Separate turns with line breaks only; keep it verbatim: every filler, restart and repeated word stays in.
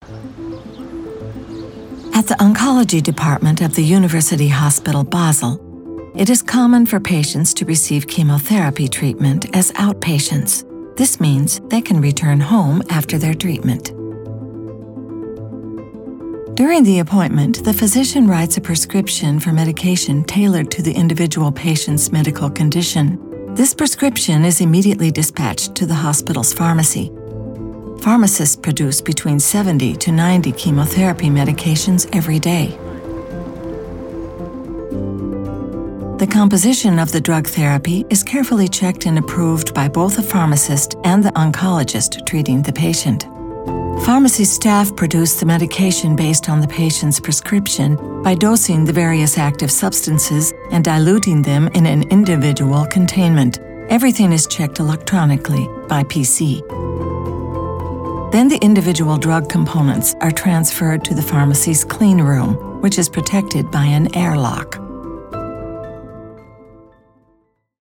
At the oncology department of the University Hospital Basel, it is common for patients to receive chemotherapy treatment as outpatients. This means they can return home after their treatment. During the appointment, the physician writes a prescription for medication tailored to the individual patient's medical condition. This prescription is immediately dispatched to the hospital's pharmacy. Pharmacists produce between seventy to ninety chemotherapy medications every day. The composition of the drug therapy is carefully checked and approved by both the pharmacist and the oncologist treating the patient. Pharmacy staff produce the medication based on the patient's prescription by dosing the various active substances and diluting them in an individual containment. Everything is checked electronically by P C. Then the individual drug components are transferred to the pharmacy's clean room, which is protected by an airlock.